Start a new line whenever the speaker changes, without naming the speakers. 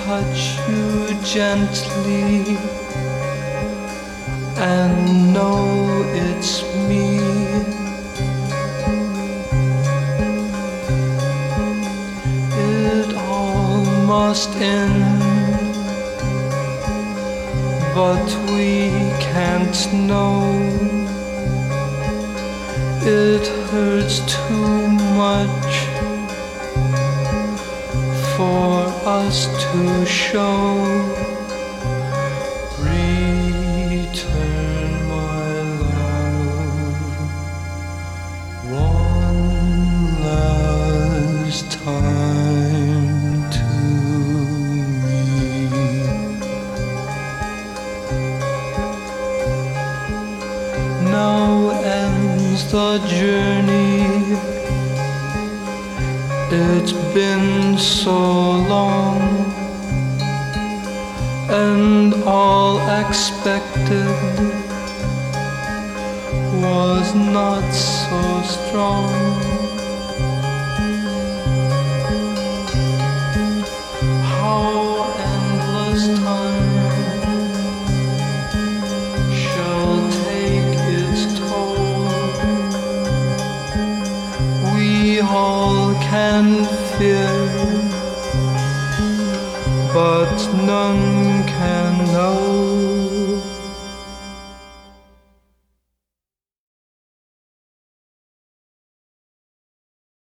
touch you gently and know it's me. It all must end, but we can't know. It hurts too much for us to show. Return, my love, one last time to me. Now ends the journey. It's been so long, and all expected was not so strong. How endless time shall take its toll. We all can fear, but none can know.